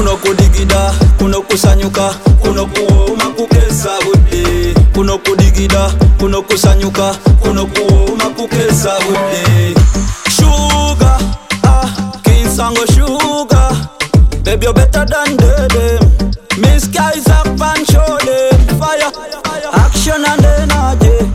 kuno kudigida kuno kusanyuka kuno kuwoma kukesa budde kuno kudigida kuno kusanyuka kuno kuwoma kukesa budde sugar Kinsango sugar baby you better than them Miss guys up and show them fire action and energy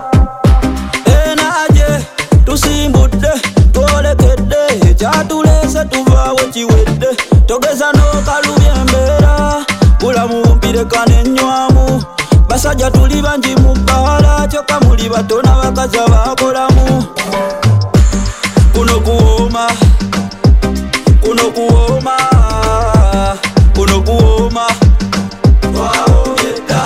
tusimbudde twolekedde kyatulese tuva wekiwedde togeza n'okalubya embeera bulamu bumpireka n'ennywamu basajja tuli bangi mu bbaala kyokka muli bato n'abakazi abakolamu kuno kuwooma kuno kuwooma kuno kuwooma twawoomyedda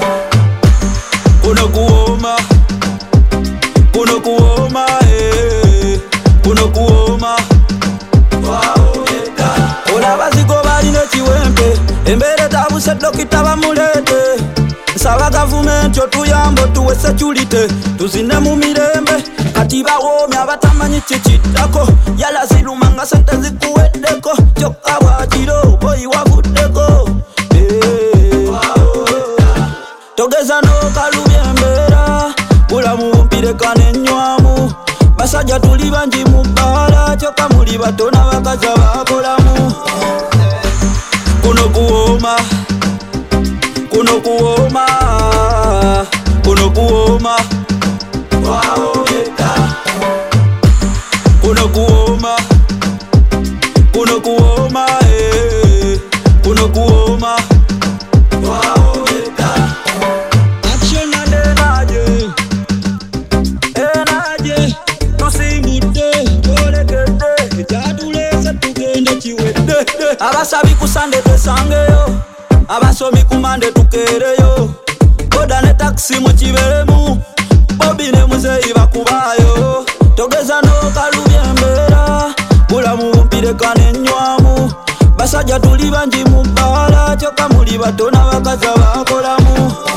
kuno kuwooma kuno kuwooma kuno kuwooma twawoomyedda olaba zigo balina ekiwempe embeera etabuse dokita bamuleete nsaba gavumenti otuyambo tuwe security tuzine mu mirembe kati bawoomye abatamanyi kikiddako yala ziruma nga sente zikuweddeko kyokka bwakiro boyi wavuddeko togeza n'okalubya embeera bulamu bumpireka n'ennywamu basajja tuli bangi mu bbaala kyokka muli bato n'abakazi abakolamu kuno kuwooma kuno kuwooma kuno kuwooma twawoomyedda kuno kuwooma kuno kuwooma kuno kuwooma twawoomyedda action and energy tusimbudde twolekedde kyatulese tugende kiwedde abasabi ku sande tesangeyo abasomi ku mande tukeereyo boda ne taxi mu kibeemu bobi ne muzeeyi bakubaayo togeza n'okalubya embeera bulamu bumpireka n'ennywamu basajja tuli bangi mu bbaala kyokka muli bato n'abakazi abakolamu